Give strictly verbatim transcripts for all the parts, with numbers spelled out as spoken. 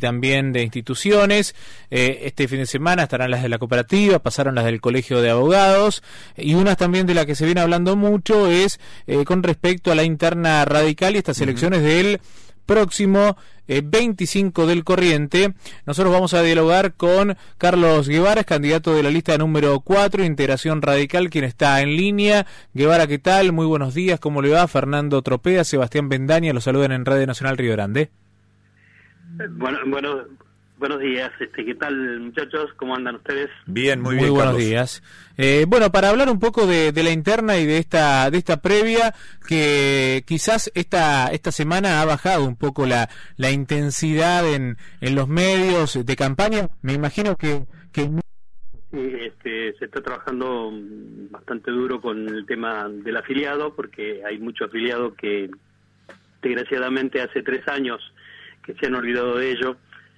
también de instituciones. Eh, este fin de semana estarán las de la cooperativa, pasaron las del Colegio de Abogados, y una también de la que se viene hablando mucho es eh, con respecto a la interna radical y estas uh-huh. elecciones del próximo eh, veinticinco del corriente. Nosotros vamos a dialogar con Carlos Guevara, es candidato de la lista número cuatro, Integración Radical, quien está en línea. Guevara, ¿qué tal? Muy buenos días, ¿cómo le va? Fernando Tropea, Sebastián Bendaña, los saludan en Radio Nacional Río Grande. Bueno, bueno, buenos días, este, ¿qué tal, muchachos? ¿Cómo andan ustedes? Bien, muy bien, muy buenos Carlos. días. Eh, bueno, para hablar un poco de, de la interna y de esta de esta previa, que quizás esta esta semana ha bajado un poco la la intensidad en, en los medios de campaña. Me imagino que que sí, este, se está trabajando bastante duro con el tema del afiliado, porque hay muchos afiliados que desgraciadamente hace tres años que se han olvidado de ello.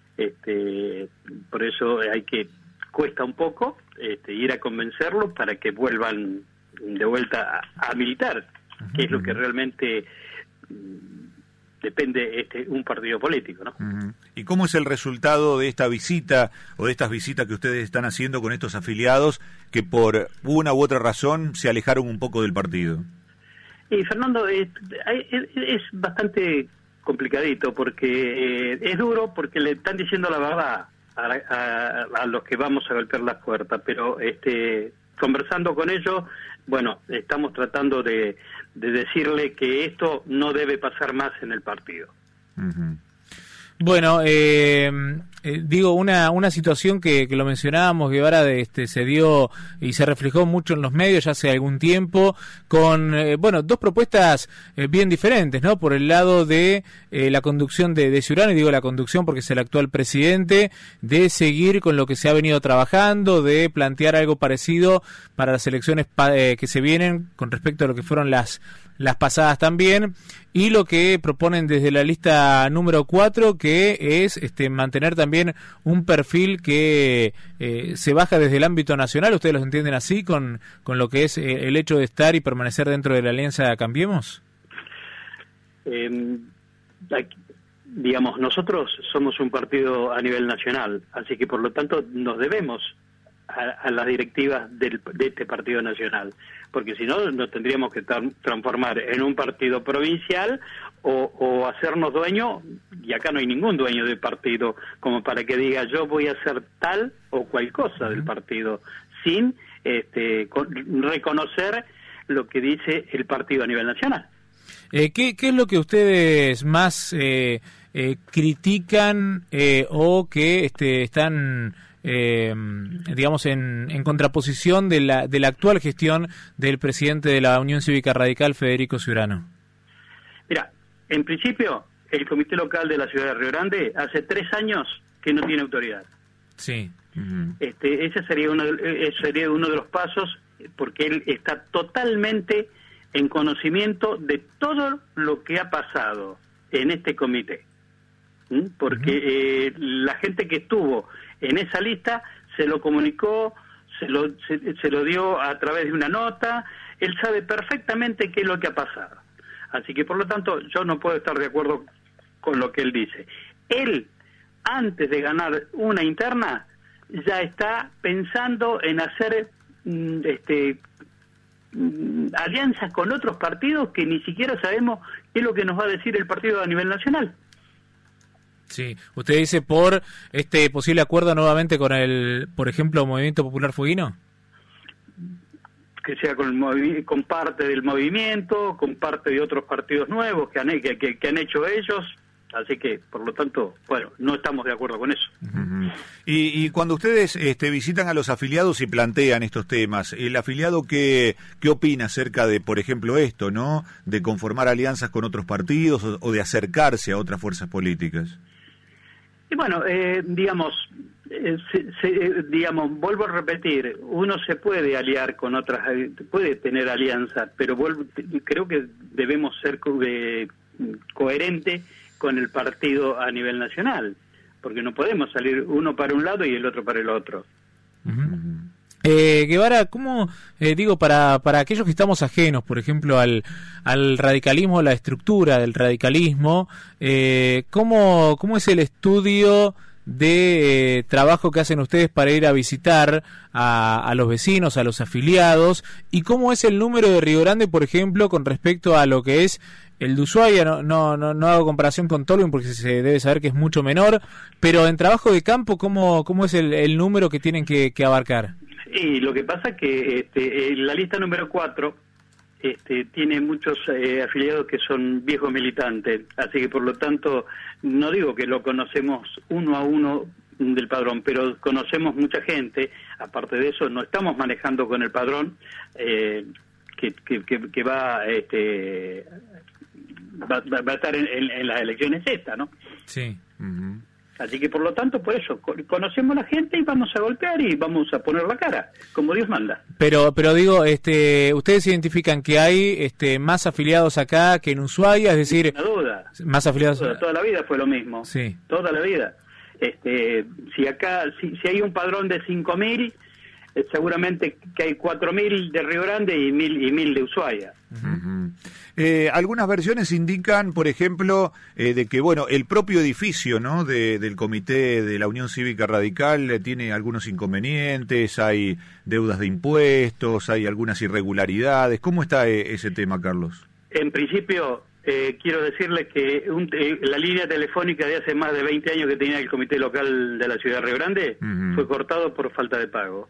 Este, por eso hay que cuesta un poco este, ir a convencerlos para que vuelvan de vuelta a, a militar, uh-huh. que es lo que realmente mm, depende este un partido político, ¿no? Uh-huh. ¿Y cómo es el resultado de esta visita o de estas visitas que ustedes están haciendo con estos afiliados que por una u otra razón se alejaron un poco del partido? Y Fernando, es, es, es bastante complicadito, porque eh, es duro, porque le están diciendo la verdad a, a, a los que vamos a golpear las puertas, pero este conversando con ellos, bueno, estamos tratando de, de decirle que esto no debe pasar más en el partido. Uh-huh. Bueno, eh, eh, digo, una una situación que, que lo mencionábamos, Guevara, de este se dio y se reflejó mucho en los medios ya hace algún tiempo, con, eh, bueno, dos propuestas eh, bien diferentes, ¿no? Por el lado de eh, la conducción de, de Ciurano, y digo la conducción porque es el actual presidente, de seguir con lo que se ha venido trabajando, de plantear algo parecido para las elecciones pa- eh, que se vienen con respecto a lo que fueron las las pasadas también, y lo que proponen desde la lista número cuatro, que es este mantener también un perfil que eh, se baja desde el ámbito nacional. ¿Ustedes los entienden así, con, con lo que es eh, el hecho de estar y permanecer dentro de la alianza Cambiemos? Eh, aquí, digamos, nosotros somos un partido a nivel nacional, así que por lo tanto nos debemos a, a las directivas del, de este partido nacional, porque si no nos tendríamos que tra- transformar en un partido provincial o, o hacernos dueño, y acá no hay ningún dueño del partido como para que diga yo voy a hacer tal o cual cosa del partido, sin este, con, reconocer lo que dice el partido a nivel nacional. Eh, ¿qué, ¿Qué es lo que ustedes más eh, eh, critican eh, o que este, están... Eh, digamos en, en contraposición de la de la actual gestión del presidente de la Unión Cívica Radical, Federico Ciurano? Mira, en principio el comité local de la ciudad de Río Grande hace tres años que no tiene autoridad. Sí. Uh-huh. Este, ese sería uno de, ese sería uno de los pasos, porque él está totalmente en conocimiento de todo lo que ha pasado en este comité. ¿Mm? Porque uh-huh. eh, la gente que estuvo en esa lista se lo comunicó, se lo, se, se lo dio a través de una nota, él sabe perfectamente qué es lo que ha pasado. Así que por lo tanto yo no puedo estar de acuerdo con lo que él dice. Él, antes de ganar una interna, ya está pensando en hacer mm, este mm, alianzas con otros partidos que ni siquiera sabemos qué es lo que nos va a decir el partido a nivel nacional. Sí, usted dice por este posible acuerdo nuevamente con el, por ejemplo, Movimiento Popular Fueguino. Que sea con, el movi- con parte del movimiento, con parte de otros partidos nuevos que han, que, que, que han hecho ellos, así que, por lo tanto, bueno, no estamos de acuerdo con eso. Uh-huh. Y, y cuando ustedes este, visitan a los afiliados y plantean estos temas, ¿el afiliado qué, qué opina acerca de, por ejemplo, esto, ¿no? De conformar alianzas con otros partidos o, o de acercarse a otras fuerzas políticas? Y bueno, eh, digamos, eh, se, se, eh, digamos, vuelvo a repetir, uno se puede aliar con otras, eh, puede tener alianzas, pero vuelvo, creo que debemos ser co- eh, coherentes con el partido a nivel nacional, porque no podemos salir uno para un lado y el otro para el otro. Uh-huh. Eh, Guevara, ¿cómo, eh, digo, para, para aquellos que estamos ajenos, por ejemplo, al, al radicalismo, la estructura del radicalismo, eh, ¿cómo, cómo es el estudio de eh, trabajo que hacen ustedes para ir a visitar a, a los vecinos, a los afiliados, y cómo es el número de Río Grande, por ejemplo, con respecto a lo que es el de Ushuaia? No, no, no, no hago comparación con Tolwyn porque se debe saber que es mucho menor, pero en trabajo de campo, ¿cómo, cómo es el, el número que tienen que, que abarcar? Y lo que pasa es que este, la lista número cuatro este, tiene muchos eh, afiliados que son viejos militantes, así que por lo tanto no digo que lo conocemos uno a uno del padrón, pero conocemos mucha gente. Aparte de eso, no estamos manejando con el padrón eh, que, que, que, que va, este, va, va a estar en, en, en las elecciones esta, ¿no? Sí. Uh-huh. Así que por lo tanto, por eso, conocemos a la gente y vamos a golpear y vamos a poner la cara, como Dios manda. Pero pero digo, este, ustedes identifican que hay este más afiliados acá que en Ushuaia, es decir, no duda, más afiliados. Toda, toda la vida fue lo mismo. Sí. Toda la vida. Este, si acá, si, si hay un padrón de cinco mil, eh, seguramente que hay cuatro mil de Río Grande y mil y mil de Ushuaia. Uh-huh. Eh, algunas versiones indican, por ejemplo, eh, de que bueno, el propio edificio, ¿no?, de, del Comité de la Unión Cívica Radical eh, tiene algunos inconvenientes, hay deudas de impuestos, hay algunas irregularidades. ¿Cómo está eh, ese tema, Carlos? En principio, eh, quiero decirles que un, eh, la línea telefónica de hace más de veinte años que tenía el Comité Local de la Ciudad de Río Grande uh-huh. fue cortado por falta de pago.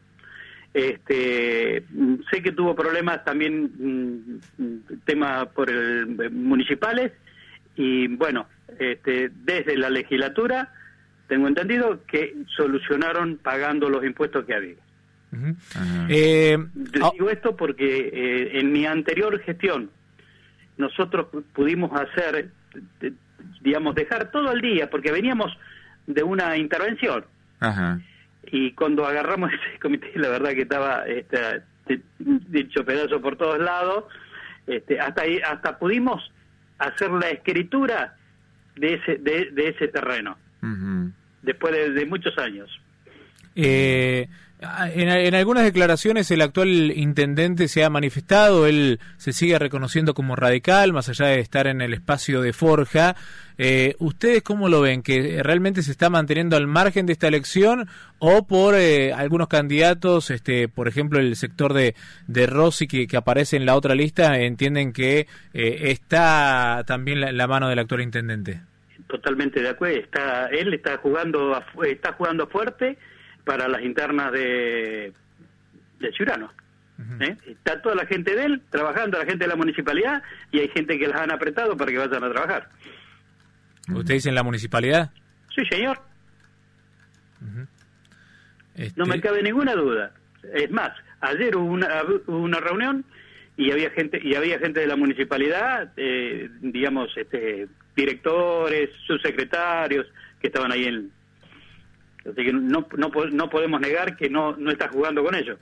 Este, sé que tuvo problemas también, temas por el municipales, y bueno, este, desde la legislatura tengo entendido que solucionaron pagando los impuestos que había. Uh-huh. Uh-huh. Eh, Digo esto porque eh, en mi anterior gestión nosotros pudimos hacer, digamos, dejar todo al día, porque veníamos de una intervención. Ajá. Y cuando agarramos ese comité, la verdad que estaba este, dicho pedazo por todos lados, este, hasta ahí, hasta pudimos hacer la escritura de ese de, de ese terreno, uh-huh. después de, de muchos años. Eh, en, en algunas declaraciones el actual intendente se ha manifestado, él se sigue reconociendo como radical, más allá de estar en el espacio de Forja. Eh, ¿Ustedes cómo lo ven? ¿Que realmente se está manteniendo al margen de esta elección o por eh, algunos candidatos, este, por ejemplo el sector de, de Rossi que, que aparece en la otra lista, entienden que eh, está también la, la mano del actual intendente? Totalmente de acuerdo, está, él está jugando a, está jugando fuerte para las internas de, de Ciurano. Uh-huh. ¿Eh? Está toda la gente de él trabajando, la gente de la municipalidad, y hay gente que las han apretado para que vayan a trabajar. ¿Usted dice en la municipalidad? Sí, señor. Uh-huh. Este... No me cabe ninguna duda. Es más, ayer hubo una, hubo una reunión y había gente y había gente de la municipalidad, eh, digamos, este, directores, subsecretarios que estaban ahí en... Así que no, no, no podemos negar que no, no está jugando con ellos.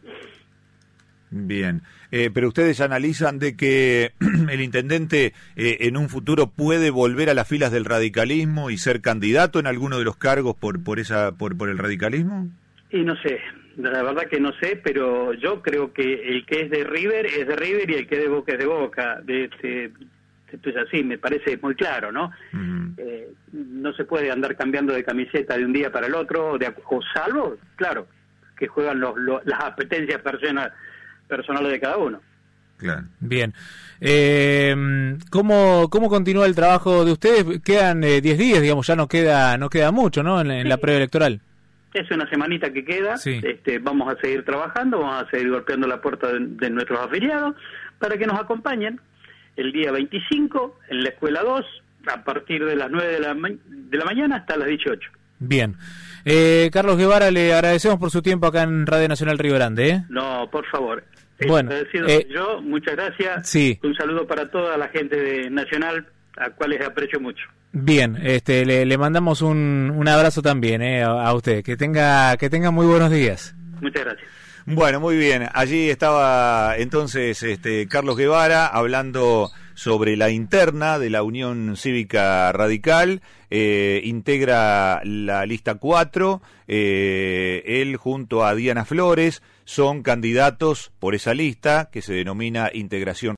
Bien, eh, pero ustedes analizan de que el intendente eh, en un futuro puede volver a las filas del radicalismo y ser candidato en alguno de los cargos por por esa por por el radicalismo. Y no sé, la verdad que no sé, pero yo creo que el que es de River es de River y el que es de Boca es de Boca. De, de, esto es así, me parece muy claro, ¿no? Uh-huh. Eh, no se puede andar cambiando de camiseta de un día para el otro, de, o salvo, claro, que juegan los, los, las apetencias personales personales de cada uno. Claro. Bien. Eh, ¿cómo, ¿Cómo continúa el trabajo de ustedes? Quedan diez eh, días, digamos, ya no queda no queda mucho, ¿no? En, en sí. la preelectoral. Es una semanita que queda. Sí. Este, vamos a seguir trabajando, vamos a seguir golpeando la puerta de, de nuestros afiliados para que nos acompañen el día veinticinco en la Escuela dos, a partir de las nueve de la, ma- de la mañana hasta las dieciocho. Bien. Eh, Carlos Guevara, le agradecemos por su tiempo acá en Radio Nacional Río Grande. ¿eh? No, por favor. Bueno, eh, yo, muchas gracias. Sí. Un saludo para toda la gente de Nacional, a cuales aprecio mucho. Bien, este, le, le mandamos un, un abrazo también eh, a, a usted. Que tenga, que tenga muy buenos días. Muchas gracias. Bueno, muy bien. Allí estaba entonces este Carlos Guevara hablando sobre la interna de la Unión Cívica Radical. Eh, integra la lista cuatro, eh, él junto a Diana Flores. son candidatos por esa lista que se denomina Integración